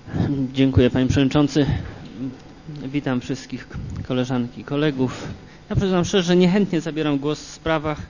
Dziękuję, panie przewodniczący. Witam wszystkich koleżanki i kolegów. Ja przyznam szczerze, że niechętnie zabieram głos w sprawach,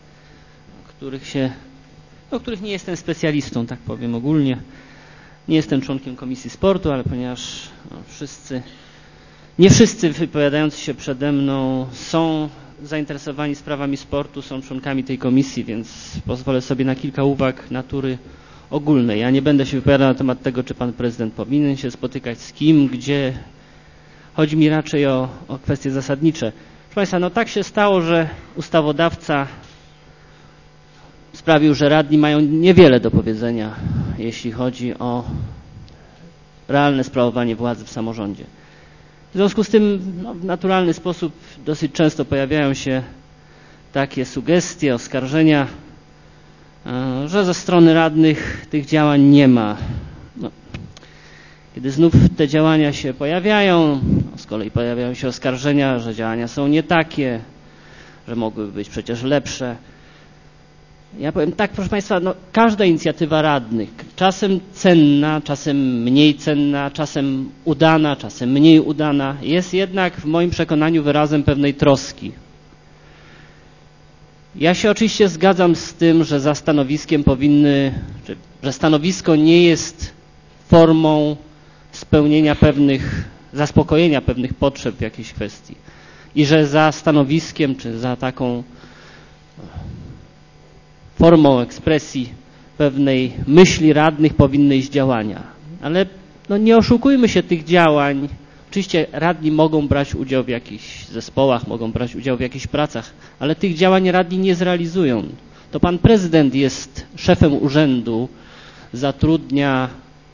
których nie jestem specjalistą, tak powiem ogólnie. Nie jestem członkiem Komisji Sportu, ale ponieważ nie wszyscy wypowiadający się przede mną są zainteresowani sprawami sportu, są członkami tej komisji, więc pozwolę sobie na kilka uwag natury ogólnej. Ja nie będę się wypowiadał na temat tego, czy pan prezydent powinien się spotykać z kim, gdzie. Chodzi mi raczej o kwestie zasadnicze. Proszę państwa, no tak się stało, że ustawodawca sprawił, że radni mają niewiele do powiedzenia, jeśli chodzi o realne sprawowanie władzy w samorządzie. W związku z tym w naturalny sposób dosyć często pojawiają się takie sugestie, oskarżenia, że ze strony radnych tych działań nie ma. Kiedy znów te działania się pojawiają, z kolei pojawiają się oskarżenia, że działania są nie takie, że mogłyby być przecież lepsze. Ja powiem tak, proszę państwa, każda inicjatywa radnych, czasem cenna, czasem mniej cenna, czasem udana, czasem mniej udana, jest jednak w moim przekonaniu wyrazem pewnej troski. Ja się oczywiście zgadzam z tym, że za stanowiskiem że stanowisko nie jest formą zaspokojenia pewnych potrzeb w jakiejś kwestii i że za stanowiskiem czy za taką formą ekspresji pewnej myśli radnych powinny iść działania. Ale nie oszukujmy się tych działań. Oczywiście radni mogą brać udział w jakichś zespołach, mogą brać udział w jakichś pracach, ale tych działań radni nie zrealizują. To pan prezydent jest szefem urzędu, zatrudnia,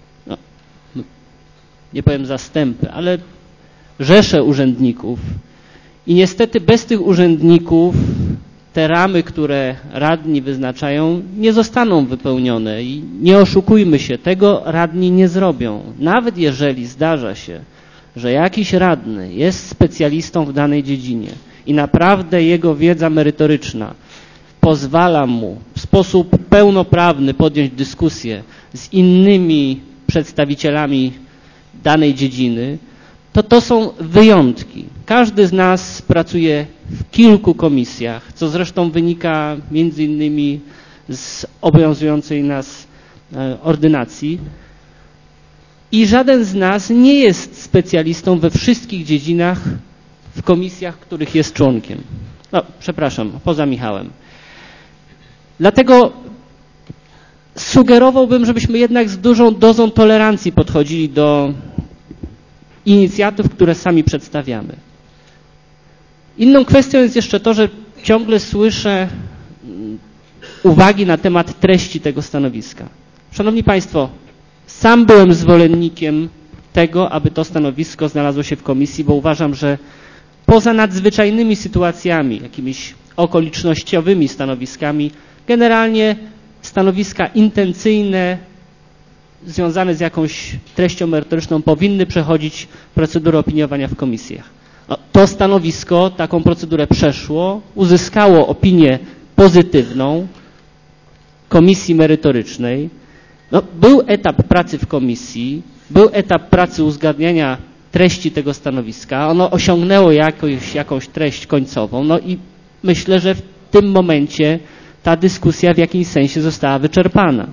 nie powiem zastępy, ale rzesze urzędników i niestety bez tych urzędników te ramy, które radni wyznaczają, nie zostaną wypełnione i nie oszukujmy się, tego radni nie zrobią. Nawet jeżeli zdarza się, że jakiś radny jest specjalistą w danej dziedzinie i naprawdę jego wiedza merytoryczna pozwala mu w sposób pełnoprawny podjąć dyskusję z innymi przedstawicielami danej dziedziny, to są wyjątki. Każdy z nas pracuje w kilku komisjach, co zresztą wynika między innymi z obowiązującej nas ordynacji i żaden z nas nie jest specjalistą we wszystkich dziedzinach w komisjach, których jest członkiem. Przepraszam, poza Michałem. Dlatego sugerowałbym, żebyśmy jednak z dużą dozą tolerancji podchodzili do inicjatyw, które sami przedstawiamy. Inną kwestią jest jeszcze to, że ciągle słyszę uwagi na temat treści tego stanowiska. Szanowni Państwo, sam byłem zwolennikiem tego, aby to stanowisko znalazło się w komisji, bo uważam, że poza nadzwyczajnymi sytuacjami, jakimiś okolicznościowymi stanowiskami, generalnie stanowiska intencyjne, związane z jakąś treścią merytoryczną powinny przechodzić procedurę opiniowania w komisjach. To stanowisko taką procedurę przeszło, uzyskało opinię pozytywną komisji merytorycznej. Był etap pracy w komisji, był etap pracy uzgadniania treści tego stanowiska, ono osiągnęło jakąś treść końcową, i myślę, że w tym momencie ta dyskusja w jakimś sensie została wyczerpana.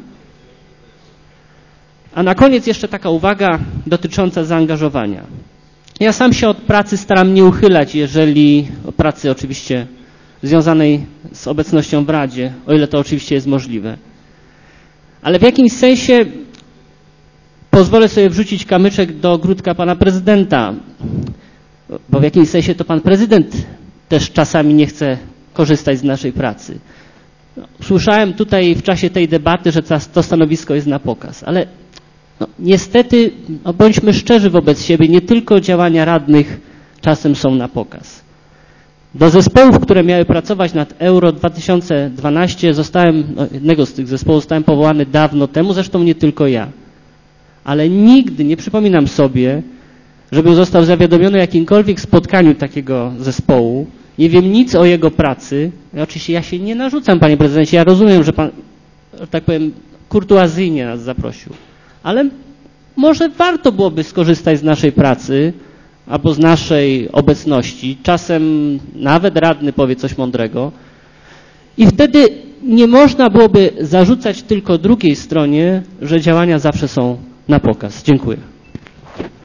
A na koniec jeszcze taka uwaga dotycząca zaangażowania. Ja sam się od pracy staram nie uchylać, o pracy oczywiście związanej z obecnością w Radzie, o ile to oczywiście jest możliwe. Ale w jakimś sensie pozwolę sobie wrzucić kamyczek do ogródka pana prezydenta, bo w jakimś sensie to pan prezydent też czasami nie chce korzystać z naszej pracy. Słyszałem tutaj w czasie tej debaty, że to stanowisko jest na pokaz, ale niestety, bądźmy szczerzy wobec siebie, nie tylko działania radnych czasem są na pokaz. Do zespołów, które miały pracować nad Euro 2012, jednego z tych zespołów zostałem powołany dawno temu, zresztą nie tylko ja. Ale nigdy nie przypominam sobie, żeby został zawiadomiony o jakimkolwiek spotkaniu takiego zespołu. Nie wiem nic o jego pracy. Oczywiście ja się nie narzucam, panie prezydencie, ja rozumiem, że pan, że tak powiem, kurtuazyjnie nas zaprosił. Ale może warto byłoby skorzystać z naszej pracy albo z naszej obecności. Czasem nawet radny powie coś mądrego. I wtedy nie można byłoby zarzucać tylko drugiej stronie, że działania zawsze są na pokaz. Dziękuję.